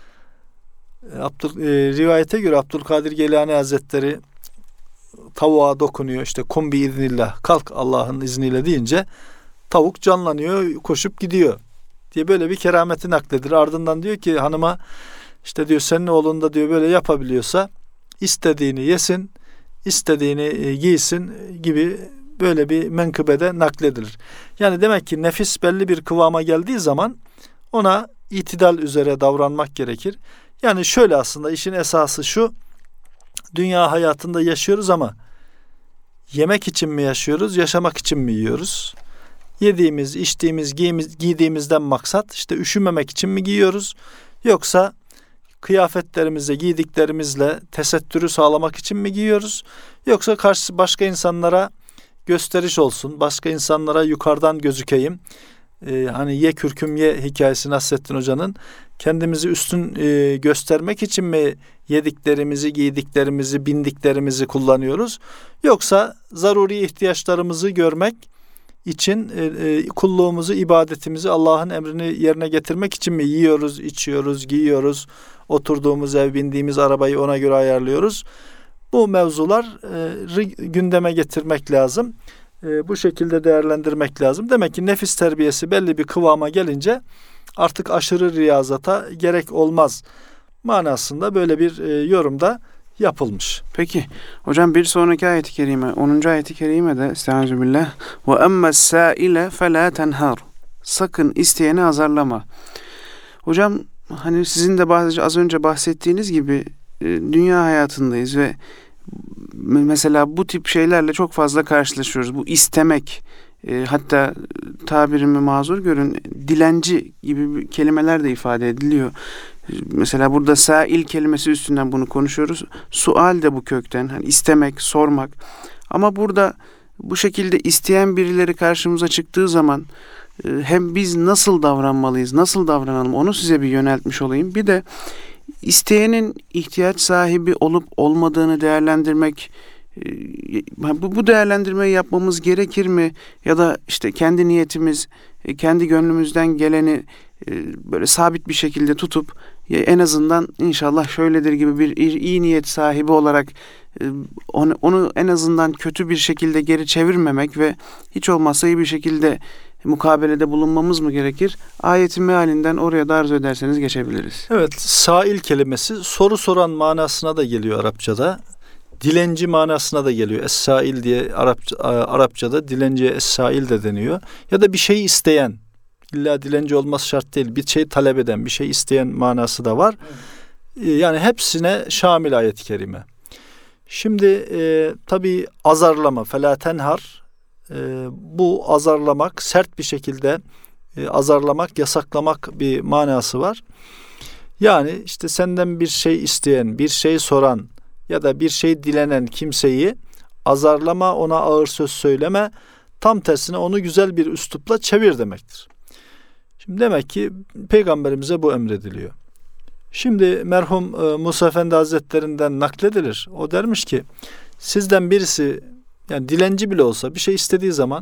Speaker 3: Rivayete göre Abdülkadir Geylani Hazretleri tavuğa dokunuyor, işte kum bi iznillah, kalk Allah'ın izniyle deyince tavuk canlanıyor, koşup gidiyor diye böyle bir kerameti nakledilir. Ardından diyor ki hanıma, işte diyor senin oğlun da diyor böyle yapabiliyorsa istediğini yesin, istediğini giysin gibi böyle bir menkıbede nakledilir. Yani demek ki nefis belli bir kıvama geldiği zaman ona itidal üzere davranmak gerekir. Yani şöyle, aslında işin esası şu: dünya hayatında yaşıyoruz ama yemek için mi yaşıyoruz, yaşamak için mi yiyoruz? Yediğimiz, içtiğimiz, giydiğimizden maksat işte üşümemek için mi giyiyoruz? Yoksa kıyafetlerimizle, giydiklerimizle tesettürü sağlamak için mi giyiyoruz? Yoksa başka insanlara gösteriş olsun, başka insanlara yukarıdan gözükeyim. Hani ye kürküm ye hikayesi Nasrettin Hoca'nın, kendimizi üstün göstermek için mi yediklerimizi, giydiklerimizi, bindiklerimizi kullanıyoruz? Yoksa zaruri ihtiyaçlarımızı görmek için kulluğumuzu, ibadetimizi, Allah'ın emrini yerine getirmek için mi yiyoruz, içiyoruz, giyiyoruz, oturduğumuz ev, bindiğimiz arabayı ona göre ayarlıyoruz? Bu mevzuları gündeme getirmek lazım. Bu şekilde değerlendirmek lazım. Demek ki nefis terbiyesi belli bir kıvama gelince artık aşırı riyazata gerek olmaz manasında böyle bir yorumda yapılmış.
Speaker 1: Peki hocam, bir sonraki ayet-i kerime, 10. ayet-i kerime de estağfirullah, ve emmes saile felâ tenhar, sakın isteyeni azarlama. Hocam hani sizin de az önce bahsettiğiniz gibi dünya hayatındayız ve mesela bu tip şeylerle çok fazla karşılaşıyoruz. Bu istemek, hatta tabirimi mazur görün, dilenci gibi kelimeler de ifade ediliyor. Mesela burada sail kelimesi üstünden bunu konuşuyoruz. Sual de bu kökten, hani istemek, sormak. Ama burada bu şekilde isteyen birileri karşımıza çıktığı zaman hem biz nasıl davranmalıyız, nasıl davranalım, onu size bir yöneltmiş olayım. Bir de isteyenin ihtiyaç sahibi olup olmadığını değerlendirmek, bu değerlendirmeyi yapmamız gerekir mi? Ya da işte kendi niyetimiz, kendi gönlümüzden geleni böyle sabit bir şekilde tutup en azından inşallah şöyledir gibi bir iyi niyet sahibi olarak onu en azından kötü bir şekilde geri çevirmemek ve hiç olmazsa iyi bir şekilde mukabelede bulunmamız mı gerekir? Ayetin mealinden oraya da arzu ederseniz geçebiliriz.
Speaker 3: Evet, sail kelimesi soru soran manasına da geliyor Arapçada. Dilenci manasına da geliyor. Es-sail diye Arapçada dilenciye es-sail de deniyor. Ya da bir şey isteyen. İlla dilenci olması şart değil. Bir şey talep eden, bir şey isteyen manası da var. Evet. Yani hepsine şamil ayet-i kerime. Şimdi tabii azarlama, felâ tenhar, bu azarlamak, sert bir şekilde azarlamak, yasaklamak bir manası var. Yani işte senden bir şey isteyen, bir şey soran ya da bir şey dilenen kimseyi azarlama, ona ağır söz söyleme, tam tersine onu güzel bir üslupla çevir demektir. Şimdi demek ki Peygamberimize bu emrediliyor. Şimdi merhum Musa Efendi Hazretlerinden nakledilir. O dermiş ki sizden birisi, yani dilenci bile olsa bir şey istediği zaman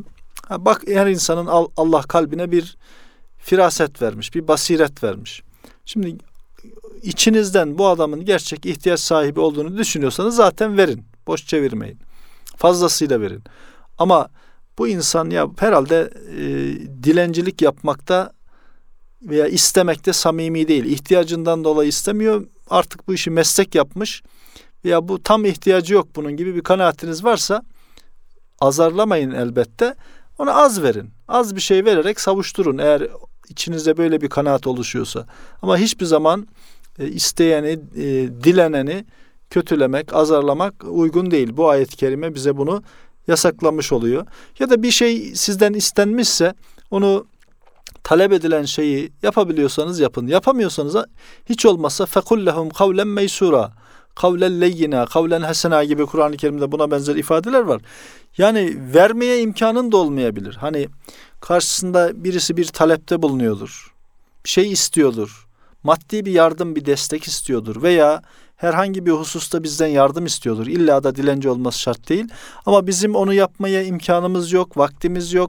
Speaker 3: Bak, her insanın Allah kalbine bir firaset vermiş, bir basiret vermiş. Şimdi içinizden bu adamın gerçek ihtiyaç sahibi olduğunu düşünüyorsanız zaten verin. Boş çevirmeyin. Fazlasıyla verin. Ama bu insan ya herhalde dilencilik yapmakta veya istemekte samimi değil. İhtiyacından dolayı istemiyor. Artık bu işi meslek yapmış veya bu tam ihtiyacı yok bunun gibi bir kanaatiniz varsa azarlamayın elbette. Ona az verin. Az bir şey vererek savuşturun eğer içinizde böyle bir kanaat oluşuyorsa. Ama hiçbir zaman isteyeni, dileneni kötülemek, azarlamak uygun değil. Bu ayet-i kerime bize bunu yasaklamış oluyor. Ya da bir şey sizden istenmişse onu talep edilen şeyi yapabiliyorsanız yapın. Yapamıyorsanız hiç olmazsa fekullehum kavlen meysura, kavlen leyyina, kavlen hasena gibi Kur'an-ı Kerim'de buna benzer ifadeler var. Yani vermeye imkanın da olmayabilir. Hani karşısında birisi bir talepte bulunuyordur. Bir şey istiyordur. Maddi bir yardım, bir destek istiyordur veya herhangi bir hususta bizden yardım istiyordur. İlla da dilenci olması şart değil. Ama bizim onu yapmaya imkanımız yok, vaktimiz yok,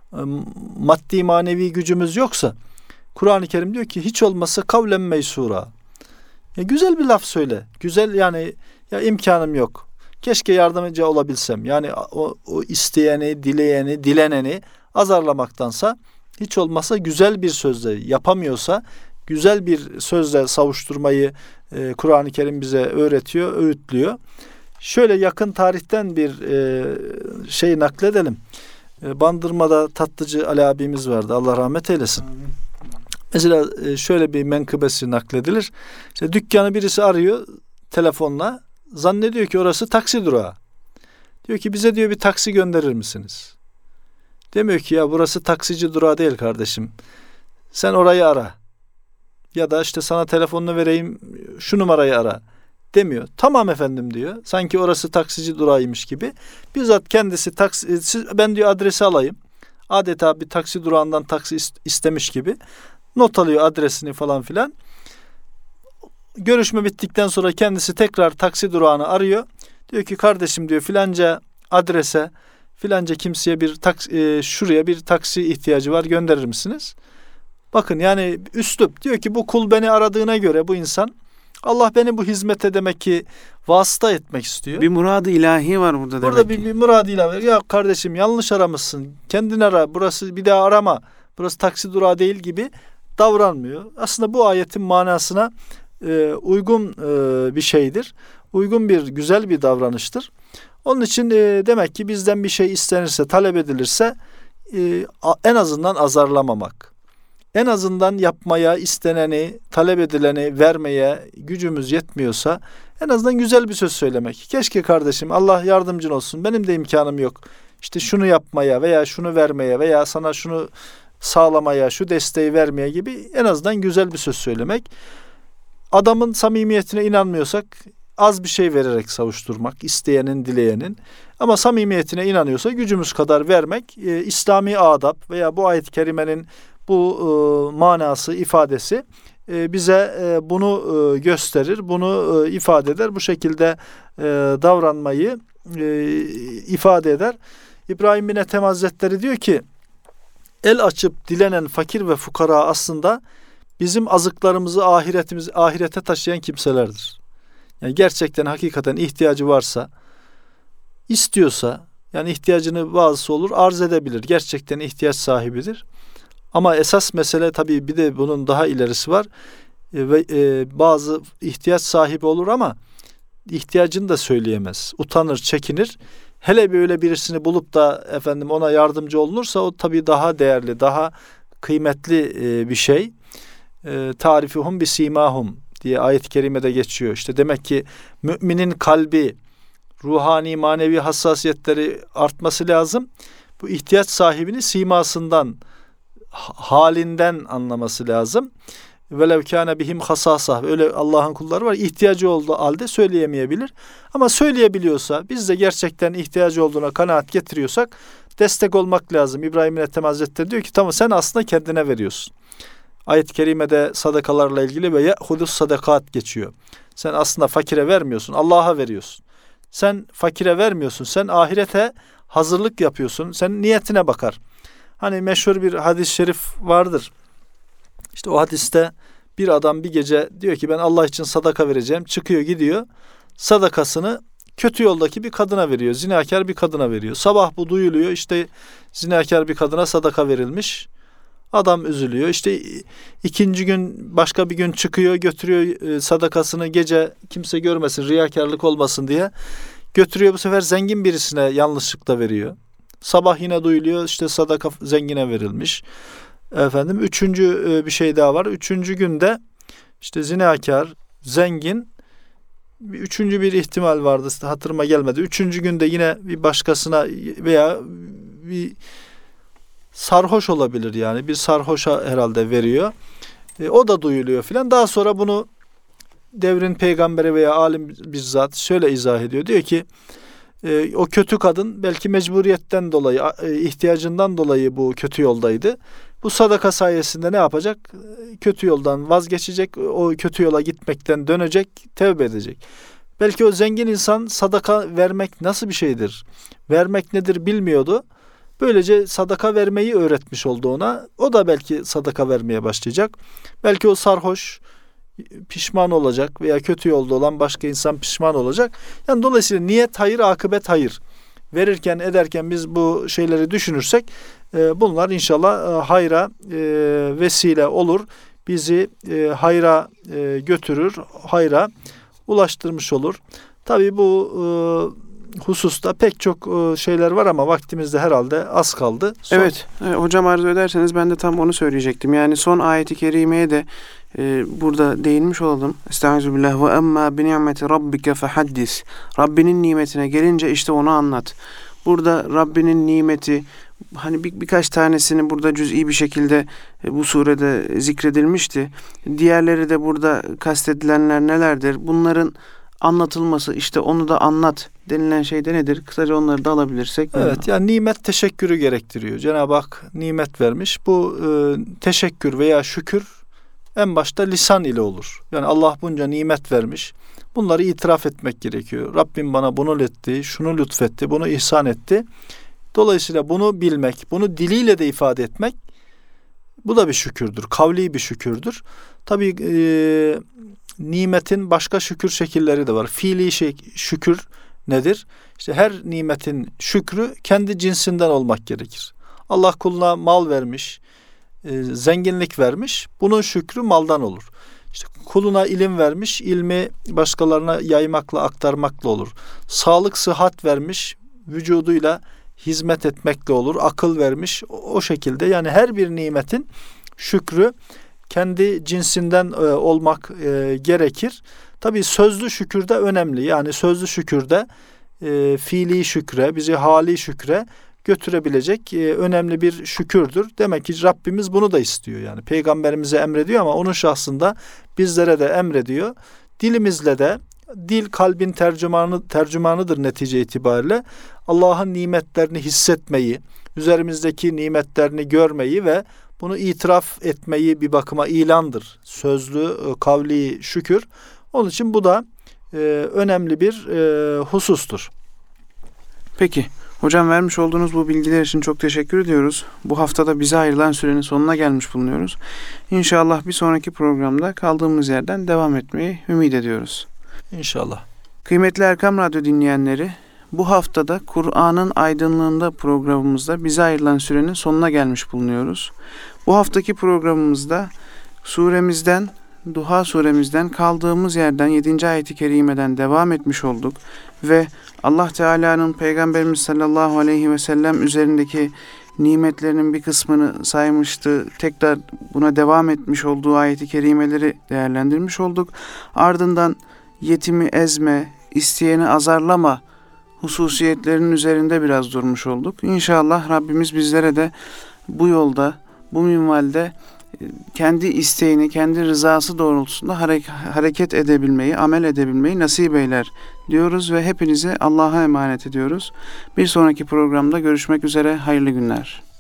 Speaker 3: maddi manevi gücümüz yoksa Kur'an-ı Kerim diyor ki hiç olmazsa kavlen meysura. Güzel bir laf söyle. Güzel, yani ya imkanım yok. Keşke yardımcı olabilsem. Yani o isteyeni, dileyeni, dileneni azarlamaktansa hiç olmazsa güzel bir sözle, yapamıyorsa güzel bir sözle savuşturmayı Kur'an-ı Kerim bize öğretiyor, öğütlüyor. Şöyle yakın tarihten bir şey nakledelim. Bandırma'da Tatlıcı Ali abimiz vardı. Allah rahmet eylesin. Mesela şöyle bir menkıbesi nakledilir. İşte dükkanı birisi arıyor telefonla. Zannediyor ki orası taksi durağı. Diyor ki bize diyor bir taksi gönderir misiniz? Demiyor ki ya burası taksici durağı değil kardeşim. Sen orayı ara. Ya da işte sana telefonunu vereyim, şu numarayı ara demiyor. Tamam efendim diyor. Sanki orası taksici durağıymış gibi. Bizzat kendisi ben diyor adresi alayım. Adeta bir taksi durağından taksi istemiş gibi. Not alıyor adresini falan filan. Görüşme bittikten sonra kendisi tekrar taksi durağını arıyor. Diyor ki kardeşim diyor filanca adrese, filanca kimseye şuraya bir taksi ihtiyacı var, gönderir misiniz? Bakın yani üslup diyor ki bu kul beni aradığına göre bu insan Allah beni bu hizmete demek ki vasıta etmek istiyor.
Speaker 1: Bir muradı ilahi var burada demek
Speaker 3: Burada
Speaker 1: ki.
Speaker 3: bir muradı ilahi var. Ya kardeşim yanlış aramışsın. Kendin ara. Burası bir daha arama. Burası taksi durağı değil gibi davranmıyor. Aslında bu ayetin manasına uygun bir şeydir. Uygun bir güzel bir davranıştır. Onun için demek ki bizden bir şey istenirse, talep edilirse en azından azarlamamak. En azından yapmaya, isteneni, talep edileni vermeye gücümüz yetmiyorsa en azından güzel bir söz söylemek. Keşke kardeşim Allah yardımcın olsun. Benim de imkanım yok. İşte şunu yapmaya veya şunu vermeye veya sana şunu sağlamaya, şu desteği vermeye gibi en azından güzel bir söz söylemek. Adamın samimiyetine inanmıyorsak az bir şey vererek savuşturmak, isteyenin, dileyenin. Ama samimiyetine inanıyorsa gücümüz kadar vermek, İslami adab veya bu ayet-i kerimenin bu manası, ifadesi bize bunu gösterir, bunu ifade eder. Bu şekilde davranmayı ifade eder. İbrahim bin Ethem Hazretleri diyor ki, el açıp dilenen fakir ve fukara aslında bizim azıklarımızı ahirete taşıyan kimselerdir. Yani gerçekten hakikaten ihtiyacı varsa, istiyorsa, yani ihtiyacını bazısı olur, arz edebilir. Gerçekten ihtiyaç sahibidir. Ama esas mesele tabii bir de bunun daha ilerisi var. Bazı ihtiyaç sahibi olur ama ihtiyacını da söyleyemez. Utanır, çekinir. Hele böyle birisini bulup da ona yardımcı olunursa o tabii daha değerli, daha kıymetli bir şey. Tarifuhum bisimahum diye ayet-i kerimede geçiyor. İşte demek ki müminin kalbi, ruhani, manevi hassasiyetleri artması lazım. Bu ihtiyaç sahibini simasından, halinden anlaması lazım. Velev kâne bihim hasâsah. Öyle Allah'ın kulları var. İhtiyacı olduğu halde söyleyemeyebilir. Ama söyleyebiliyorsa, biz de gerçekten ihtiyacı olduğuna kanaat getiriyorsak destek olmak lazım. İbrahim bin Ethem Hazretleri diyor ki tamam sen aslında kendine veriyorsun. Ayet-i kerimede sadakalarla ilgili ve ye'hudus sadakat geçiyor. Sen aslında fakire vermiyorsun, Allah'a veriyorsun. Sen fakire vermiyorsun, sen ahirete hazırlık yapıyorsun. Sen niyetine bakar. Hani meşhur bir hadis-i şerif vardır. İşte o hadiste bir adam bir gece diyor ki ben Allah için sadaka vereceğim. Çıkıyor gidiyor. Sadakasını kötü yoldaki bir kadına veriyor. Zinakar bir kadına veriyor. Sabah bu duyuluyor. İşte zinakar bir kadına sadaka verilmiş. Adam üzülüyor. İşte ikinci gün başka bir gün çıkıyor götürüyor sadakasını gece kimse görmesin riyakarlık olmasın diye götürüyor bu sefer zengin birisine yanlışlıkla veriyor. Sabah yine duyuluyor işte sadaka zengine verilmiş. Efendim üçüncü bir şey daha var. Üçüncü günde işte zinakar, zengin üçüncü bir ihtimal vardı hatırıma gelmedi. Üçüncü günde yine bir başkasına veya bir sarhoş olabilir yani. Bir sarhoşa herhalde veriyor. O da duyuluyor filan. Daha sonra bunu devrin peygamberi veya alim bizzat şöyle izah ediyor. Diyor ki o kötü kadın belki mecburiyetten dolayı, ihtiyacından dolayı bu kötü yoldaydı. Bu sadaka sayesinde ne yapacak? Kötü yoldan vazgeçecek, o kötü yola gitmekten dönecek, tevbe edecek. Belki o zengin insan sadaka vermek nasıl bir şeydir? Vermek nedir bilmiyordu. Böylece sadaka vermeyi öğretmiş oldu ona. O da belki sadaka vermeye başlayacak. Belki o sarhoş pişman olacak veya kötü yolda olan başka insan pişman olacak. Yani dolayısıyla niyet hayır, akıbet hayır. Verirken ederken biz bu şeyleri düşünürsek bunlar inşallah hayra vesile olur. Bizi hayra götürür, hayra ulaştırmış olur. Tabii bu hususta pek çok şeyler var ama vaktimizde herhalde az kaldı.
Speaker 1: Evet, hocam arzu ederseniz ben de tam onu söyleyecektim. Yani son ayeti kerimeye de burada değinmiş olalım. Estağfirullah ve emma bi ni'meti rabbike fehaddis. Rabbinin nimetine gelince işte onu anlat. Burada Rabbinin nimeti hani birkaç tanesini burada cüz'i bir şekilde bu surede zikredilmişti. Diğerleri de burada kastedilenler nelerdir? Bunların anlatılması, işte onu da anlat denilen şey de nedir? Kısaca onları da alabilirsek.
Speaker 3: Evet, yani nimet teşekkürü gerektiriyor. Cenab-ı Hak nimet vermiş. Bu teşekkür veya şükür en başta lisan ile olur. Yani Allah bunca nimet vermiş. Bunları itiraf etmek gerekiyor. Rabbim bana bunu etti, şunu lütfetti, bunu ihsan etti. Dolayısıyla bunu bilmek, bunu diliyle de ifade etmek, bu da bir şükürdür. Kavli bir şükürdür. Tabii nimetin başka şükür şekilleri de var. Fiili şükür nedir? İşte her nimetin şükrü kendi cinsinden olmak gerekir. Allah kuluna mal vermiş, zenginlik vermiş. Bunun şükrü maldan olur. İşte kuluna ilim vermiş, ilmi başkalarına yaymakla, aktarmakla olur. Sağlık, sıhhat vermiş, vücuduyla hizmet etmekle olur. Akıl vermiş, o şekilde. Yani her bir nimetin şükrü kendi cinsinden olmak gerekir. Tabii sözlü şükür de önemli. Yani sözlü şükür de fiili şükre, bizi hali şükre götürebilecek önemli bir şükürdür. Demek ki Rabbimiz bunu da istiyor. Yani peygamberimize emrediyor ama onun şahsında bizlere de emrediyor. Dilimizle de, dil kalbin tercümanıdır netice itibariyle. Allah'ın nimetlerini hissetmeyi, üzerimizdeki nimetlerini görmeyi ve bunu itiraf etmeyi bir bakıma ilandır. Sözlü, kavli şükür. Onun için bu da önemli bir husustur.
Speaker 1: Peki. Hocam vermiş olduğunuz bu bilgiler için çok teşekkür ediyoruz. Bu haftada bize ayrılan sürenin sonuna gelmiş bulunuyoruz. İnşallah bir sonraki programda kaldığımız yerden devam etmeyi ümit ediyoruz.
Speaker 3: İnşallah.
Speaker 1: Kıymetli Erkam Radyo dinleyenleri, bu haftada Kur'an'ın aydınlığında programımızda bize ayrılan sürenin sonuna gelmiş bulunuyoruz. Bu haftaki programımızda suremizden, Duha suremizden kaldığımız yerden 7. ayet-i kerimeden devam etmiş olduk ve Allah Teala'nın Peygamberimiz sallallahu aleyhi ve sellem üzerindeki nimetlerinin bir kısmını saymıştı. Tekrar buna devam etmiş olduğu ayet-i kerimeleri değerlendirmiş olduk. Ardından yetimi ezme, isteyeni azarlama hususiyetlerinin üzerinde biraz durmuş olduk. İnşallah Rabbimiz bizlere de bu yolda, bu minvalde kendi isteğini, kendi rızası doğrultusunda hareket edebilmeyi, amel edebilmeyi nasip eyler diyoruz ve hepinizi Allah'a emanet ediyoruz. Bir sonraki programda görüşmek üzere, hayırlı günler.